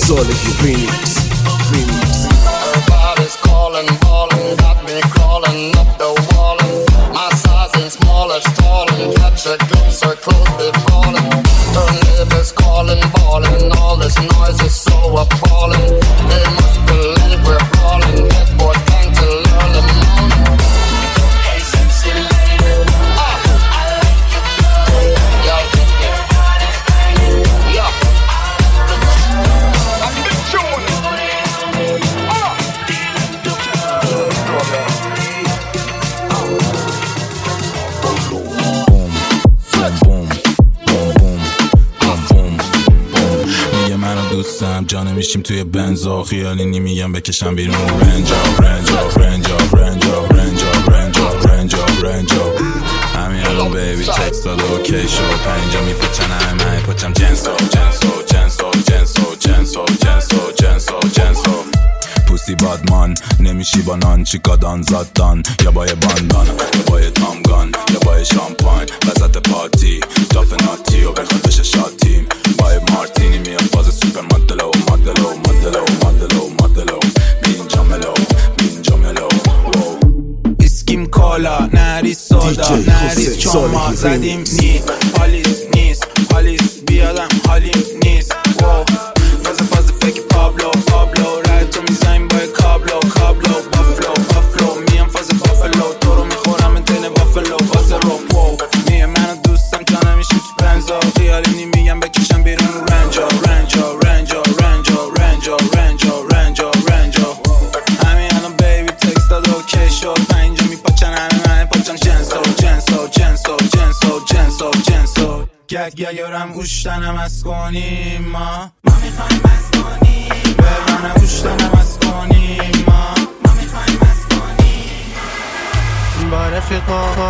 Solid remix. Everybody's calling, balling, got me crawling up the wall. My size ain't smaller, stalling. Catch a glimpse, her clothes be falling. Her neighbors calling, balling. All this noise is so appalling. They must believe we're brawling. Headboard gang till early morning. Hey, sexy lady, I like your girl. Yeah. I'm big tune. دوستم جا نمیشیم توی بنزا خیالی نمیگم بکشم بیرون رنجا همین الان بیبی تکست داد اوکی شد پنجا میپچن همه پچم جنسو پوسی بادمان نمیشی با نان چیکادان زادان یا با یه باندان یا با یه تامگان یا با یه شامپاین وسط پارتی داف ناتی و بخواد بشه شاتیم با یه مارتینی میاد فاز سوپر مدلو بینجا ملو اسکیم کالا نریز سودا نریز چوما زدیم نی حالیس بیادم حالیم نیست فاز فکر پابلو رای تو میزنیم با کابلو بافلو میام فاز بافلو تو رو میخورم انتن بافلو واسه رو میه منو دوستم جا نمیشیم تو بنزا خیالی نمیگم بکشم بیرون رنجا همین الان بیبی تکست داد اوکی شد پنجا میپاچن همه پاچن جنسو گرم اوشتنم از کنیم ما میخوایم از کنیم برانه اوشتنم از کنیم ما میخوایم از کنیم با رفیقا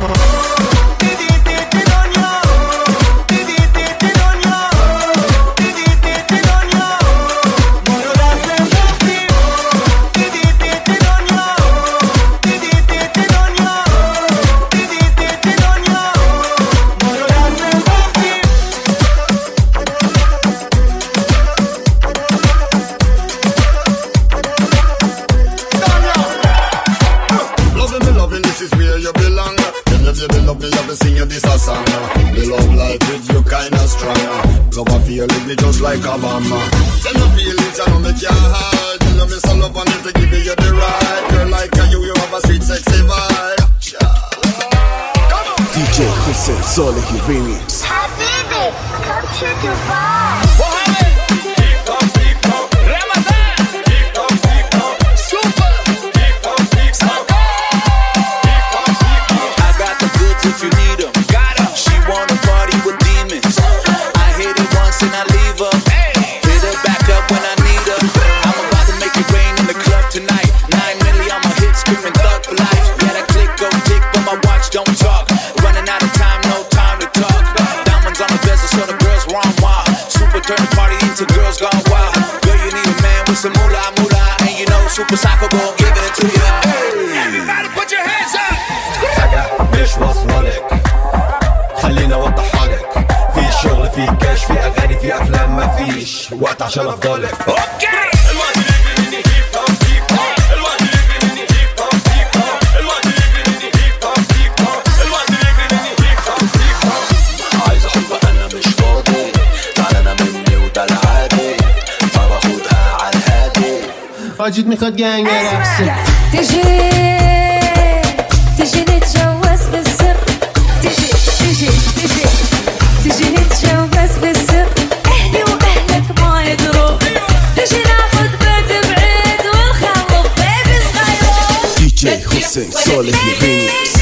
just like a bomber. Tell me feelings, I know make your heart. Tell me some love on it to give you the right. Girl like you have a sweet sexy vibe. DJ Hussein Solid remix. Habibi, come to Dubai. Super Psycho gon' give it to you. Everybody put your hands up. حاجة مش واصلة خلينا اوضحها لك في شغل في كاش في اغاني في افلام ما فيش وقت عشان افضلك. اوكي واجد میخواد گنگ رقصه تيجي نتجوز بالسر تيجي نتجوز بالسر اهلي واهلك ما يدروا تيجي ناخذ بيت بعيد ونخلف بيبي صغير DJ Hussein Solid remix.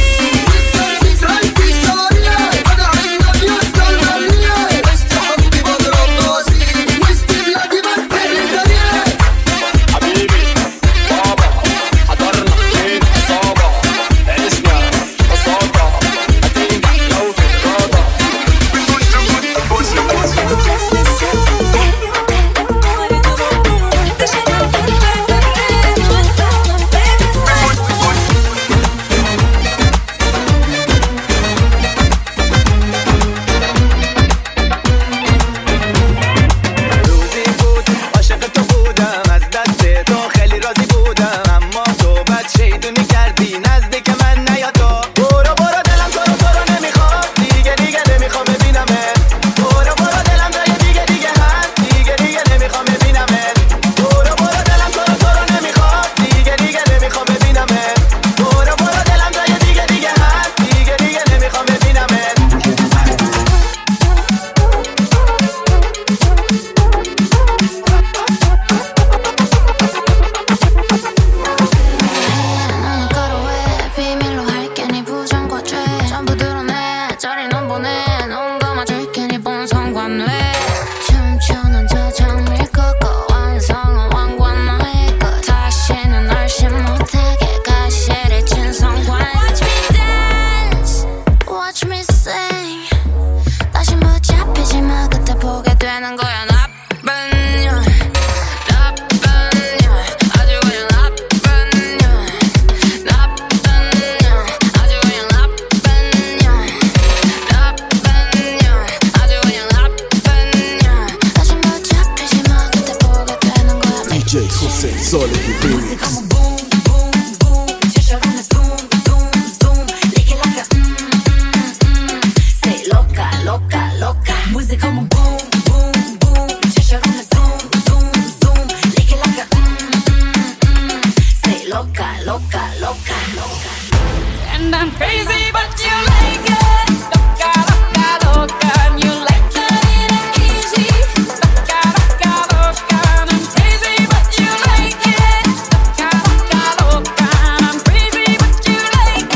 And I'm crazy, but you like it. Loca, loca, loca, and you like it easy. Loca, loca, loca, and I'm crazy, but you like it. Loca, loca, loca, and I'm crazy, but you like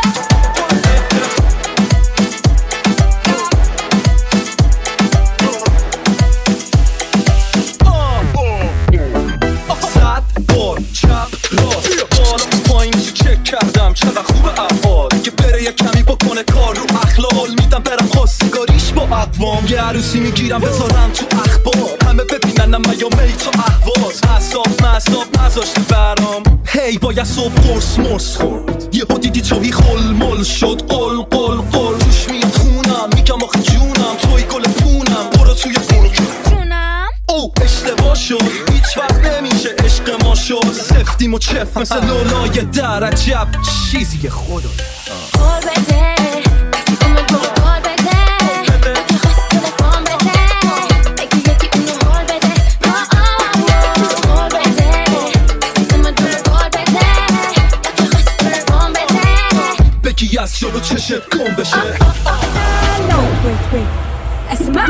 صد بار چپ راست بالا پایین چک کردم چقدر خوب احوال که بره یه کمی بکنه کار رو اخلال میدم برم خواستگاریش با اقوام یه عروسی میگیرم بذارم تو اخبار همه ببیننم میامی تو احواز اصاب نذاشتی برام هی باید صبح قرص مرس خورد یه دیدی توی خلمل شد قل قل قل روش میاد خونم میگم آخه جونم توی گل پونم برو توی خونه جونم او اشتباه شد هیچ وقت نمیشه عشق ما شد سفتیم و چف مثل لولای در عجب چیزی خدا قول بده کسی که من قول بده اگه خواست تلفن بده بگی یکی اونو حال بده قول بده کسی که من قول بده اگه خواست تلفن بده بگی از جلو چشت گم بشه No, wait اسمع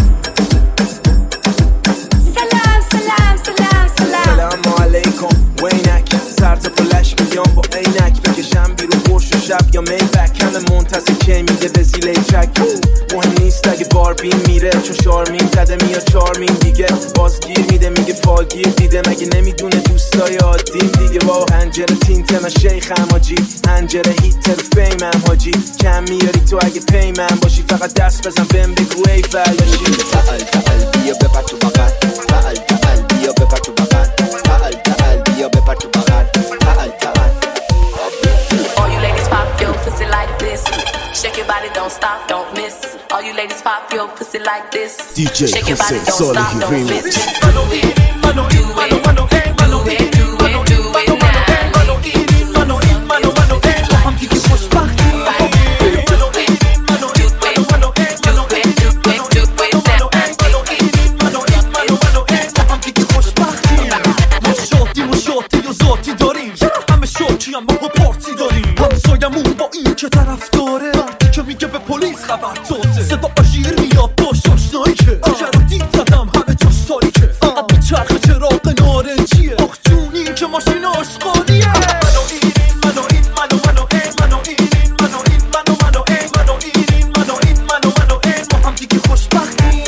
سلام علیکم وینک سر تا پلش میام با عینک بکشم بیرون برش و شب یا میبک همه منتظر که میگه رزیله چک مهم نیست اگه باربین میره چون شارمین زده میاد چارمین دیگه بازگیر میده میگه فالگیر دیده مگه نمیدونه دوستای عادیم دیگه با هنجره تینته من شیخم حاجی هنجره هیتر فیمم حاجی کم میاری تو اگه پیمم باشی فقط دست بزن بهم بگو ای فلاشی تعال بیا بپر تو بغل تعال بیا بپر تو بغل تعال بیا بپر تو بغل تعال All you ladies pop your pussy like this. Shake your body, don't stop, don't miss. All you ladies pop your pussy like this. DJ Shake your body, Jose don't stop, Soleh don't Remix. miss. Do it now. با این که طرف داره وقتی که میگه به پلیس خبر داده صدا آژیر میاد باش آشنایی که جرادی زدم همه جاش تاریکه فقط به چرخ چراغ نارنجیه آخ جونی که ماشین آشقانیه با هم دیگه خوشبختیم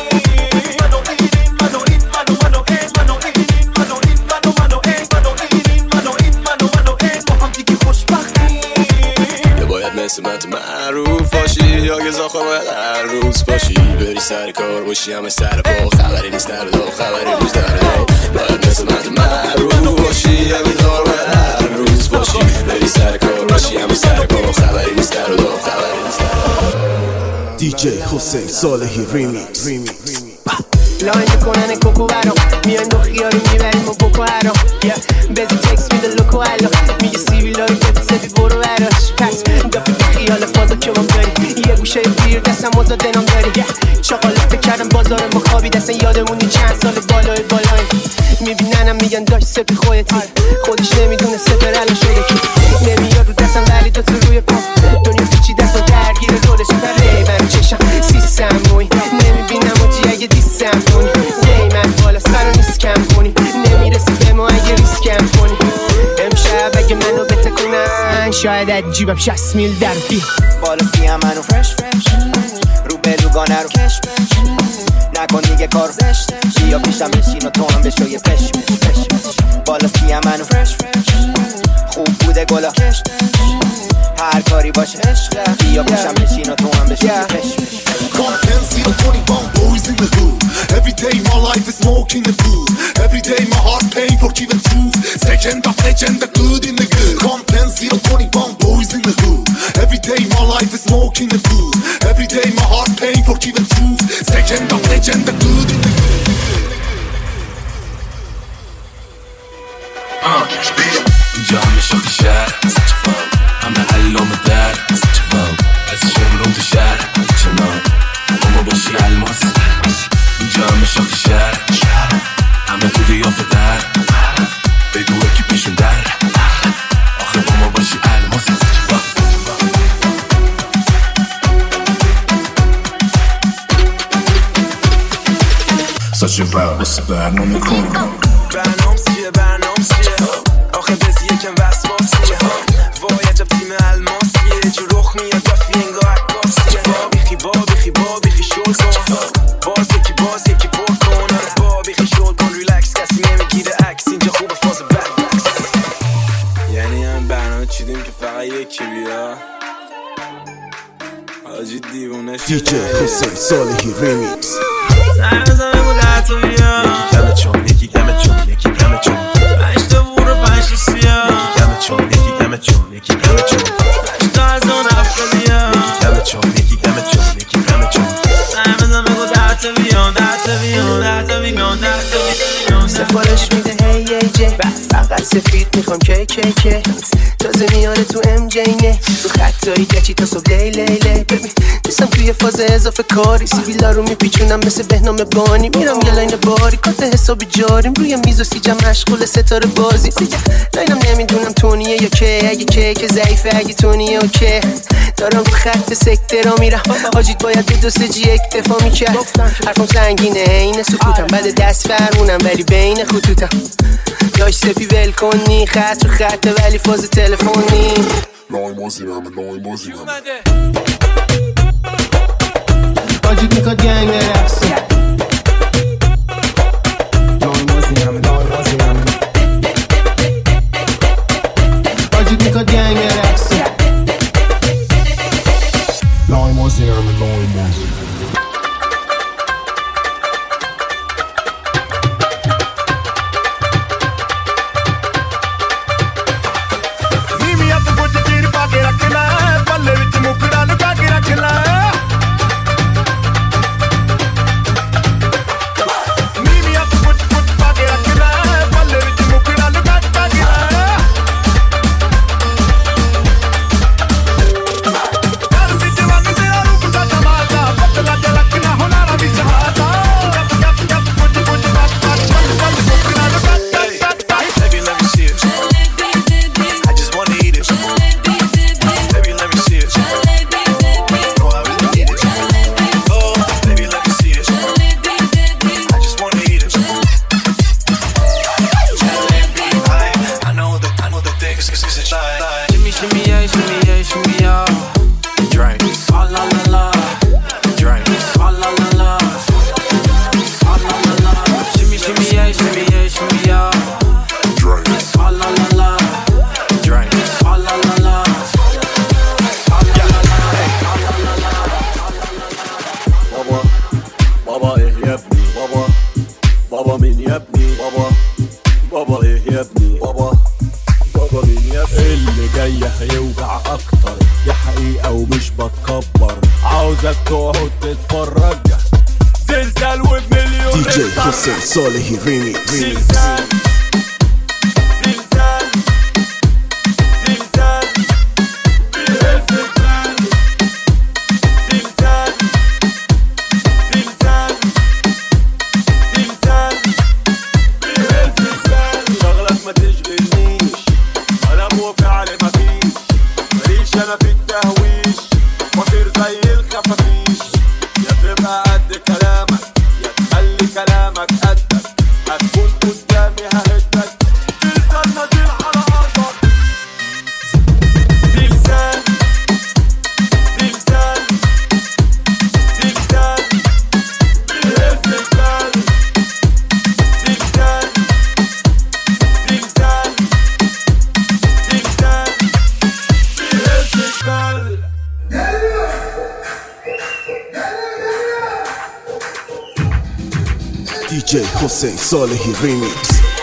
مثل من تو معروف باشی یا که زاخه باید هر روز باشی بری سر کار باشی همه سر پا خبری نیست در دو خبری روز در دو باید مثل من تو معروف باشی یا که زاخه باید هر روز باشی بری سر کار باشی همه سر پا خبری نیست در دو خبری نیست در دو DJ Jose Soleh Remix. لاین میکنن کوکو برام میان دو خیاری میبریم و بکو هرام بزی تکس میده لوکو الان میگه سیویلاری که سفی برو براش پس دفعه خیال فازا که من داری یه گوشه بیر دستم مزا دنام داری چاقاله فکر کردم بازار ما خوابی دستن یادمونی چند سال بالای میبیننم میگن داشت سپی خودتی خودش نمیدونه سپر الان شده که نمیاد رو دستم ولی دو تو روی پام دنیا پیچی دست و درگیر رولش پره من چشم سیستم موی نمیبینم و جی اگه دیستم کنی من بالا سر نیست کم کنی نمیرسی به ما اگه ریسک کم کنی امشب اگه منو بتکنن شاید از جیبم 60 میل در بی بالا سیم منو رو به روگانه رو نکن دیگه کار بیا پیشم بشین و تو هم بشو یه پش بالا سیم منو خوب بوده گلا هر کاری باشه بیا پیشم بشین و تو هم بشو یه پش boys in the hood. Every day my life is smoking the food. Every day my heart paying for giving truth. Second of legend, the good in the good. Content 021 boys in the hood. Every day my life is smoking the food. Every day my heart paying for giving truth. Second of legend, the good in the good. جام شوخ شهر سچفام همه علام در سچفام از شمرون تو شهر چنان اما باشی الماس جام شوخ شهر همه تو دیافه در بگو اکی پیشون در آخه با ما باشی الماس شور واسه برنامه کنم برنامه چیه آخه بزی یکم وسواسیه وای عجب تیم الماسیه جو رخ میاد دفی انگاه عکاسیه بیخی شل کن باز یکی پر کن بیخی شل کن ریلکس کسی نمیگیره عکس اینجا خوبه فاز بکس یعنی هم برنامه چیدیم که فقط یکی بیا آجی دیوونه شده دیجی حسین صالحی ریمیکس سرزمه بود حتی بیا یکی کمه چون 5 تا بور و 5 تا سیاه یکی کمه چون 5 تا از اون افتادیا یکی کمه چون سرزمه بود حتی بیان سفارش میده هی جی فقط سفید میخوام کی تازه میاره تو ام جی نه تو خطایی گچی تا صبح لی ببین نیستم توی فاز اضافه کاری سیبیلا رو میپیچونم مثل بهنام بانی میرم یه لاین باری کات حسابی جاریم روی میز و سیجم مشغول ستاره بازی لاینم نمیدونم تونیه یا که اگه که ضعیفه اگه تونیه اوکی دارم رو خط سکته را میرم حاجیت باید به 2 جی اکتفا میکرد حرفم سنگینه این سکوتم بعد دست فرمونم ولی بین خطوطم داش سپی ول کنی خط رو خطه ولی فاز تلفنی لای مازیمم حاجیت میکاد گنگ رفسی لای مازیمم حاجیت میکاد گنگ رفسی لای مازیمم اللي جاي هيوجع اكتر دي حقيقة ومش بتكبر عاوزك تقعد تتفرج زلزال وبمليون دیجی حسین صالحی ریمیکس دیجی حسین صالحی ریمیکس